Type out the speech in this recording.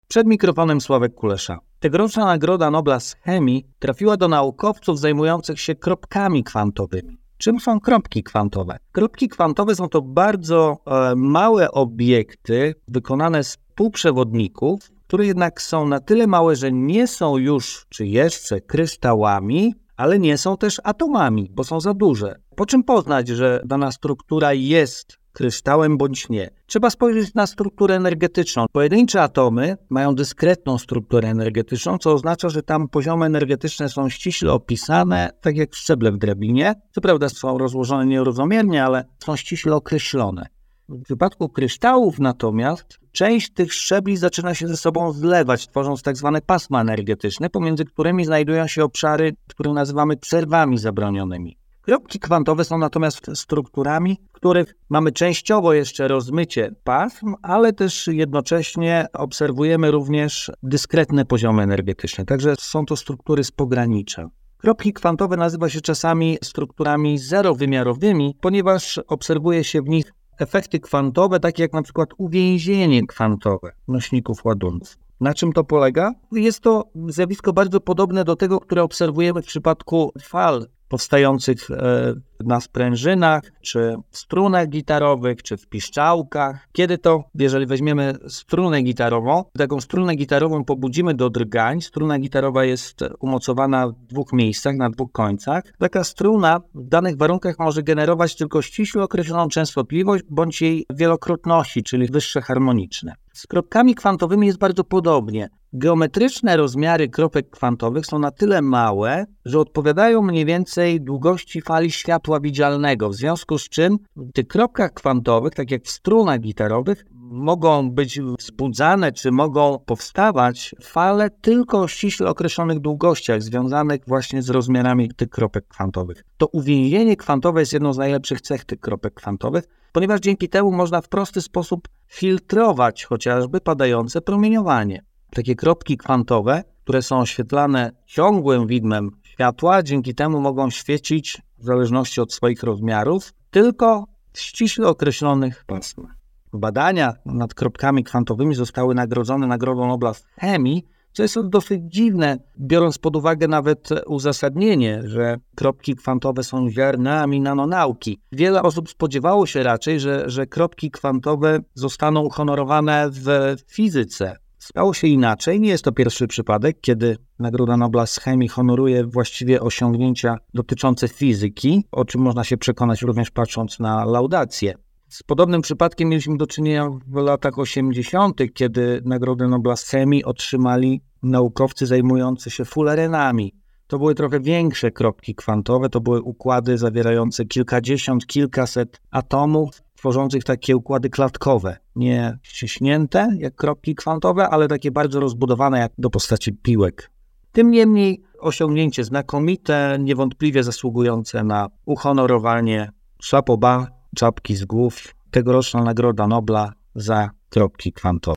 Przed mikrofonem Sławek Kulesza. Tegoroczna Nagroda Nobla z chemii trafiła do naukowców zajmujących się kropkami kwantowymi. Czym są kropki kwantowe? Kropki kwantowe są to bardzo małe obiekty wykonane z półprzewodników, które jednak są na tyle małe, że nie są już czy jeszcze kryształami, ale nie są też atomami, bo są za duże. Po czym poznać, że dana struktura jest kryształem bądź nie? Trzeba spojrzeć na strukturę energetyczną. Pojedyncze atomy mają dyskretną strukturę energetyczną, co oznacza, że tam poziomy energetyczne są ściśle opisane, tak jak szczeble w drabinie. Co prawda są rozłożone nierównomiernie, ale są ściśle określone. W przypadku kryształów natomiast część tych szczebli zaczyna się ze sobą zlewać, tworząc tak zwane pasma energetyczne, pomiędzy którymi znajdują się obszary, które nazywamy przerwami zabronionymi. Kropki kwantowe są natomiast strukturami, w których mamy częściowo jeszcze rozmycie pasm, ale też jednocześnie obserwujemy również dyskretne poziomy energetyczne. Także są to struktury z pogranicza. Kropki kwantowe nazywa się czasami strukturami zerowymiarowymi, ponieważ obserwuje się w nich efekty kwantowe, takie jak na przykład uwięzienie kwantowe nośników ładunków. Na czym to polega? Jest to zjawisko bardzo podobne do tego, które obserwujemy w przypadku fal powstających na sprężynach, czy w strunach gitarowych, czy w piszczałkach. Kiedy to, jeżeli weźmiemy strunę gitarową, taką strunę gitarową pobudzimy do drgań, struna gitarowa jest umocowana w dwóch miejscach, na dwóch końcach. Taka struna w danych warunkach może generować tylko ściśle określoną częstotliwość, bądź jej wielokrotności, czyli wyższe harmoniczne. Z kropkami kwantowymi jest bardzo podobnie. Geometryczne rozmiary kropek kwantowych są na tyle małe, że odpowiadają mniej więcej długości fali światła widzialnego, w związku z czym w tych kropkach kwantowych, tak jak w strunach gitarowych, mogą być wzbudzane, czy mogą powstawać fale tylko o ściśle określonych długościach, związanych właśnie z rozmiarami tych kropek kwantowych. To uwięzienie kwantowe jest jedną z najlepszych cech tych kropek kwantowych, ponieważ dzięki temu można w prosty sposób filtrować chociażby padające promieniowanie. Takie kropki kwantowe, które są oświetlane ciągłym widmem światła, dzięki temu mogą świecić, w zależności od swoich rozmiarów, tylko w ściśle określonych pasmach. Badania nad kropkami kwantowymi zostały nagrodzone Nagrodą Nobla z chemii, co jest dosyć dziwne, biorąc pod uwagę nawet uzasadnienie, że kropki kwantowe są ziarnami nanonauki. Wiele osób spodziewało się raczej, że kropki kwantowe zostaną uhonorowane w fizyce. Stało się inaczej. Nie jest to pierwszy przypadek, kiedy Nagroda Nobla z chemii honoruje właściwie osiągnięcia dotyczące fizyki, o czym można się przekonać również patrząc na laudację. Z podobnym przypadkiem mieliśmy do czynienia w latach 80., kiedy Nagrodę Nobla z chemii otrzymali naukowcy zajmujący się fulerenami. To były trochę większe kropki kwantowe, to były układy zawierające kilkadziesiąt, kilkaset atomów, tworzących takie układy klatkowe. Nie ściśnięte jak kropki kwantowe, ale takie bardzo rozbudowane jak do postaci piłek. Tym niemniej osiągnięcie znakomite, niewątpliwie zasługujące na uhonorowanie. Chapeau bas, czapki z głów, tegoroczna Nagroda Nobla za kropki kwantowe.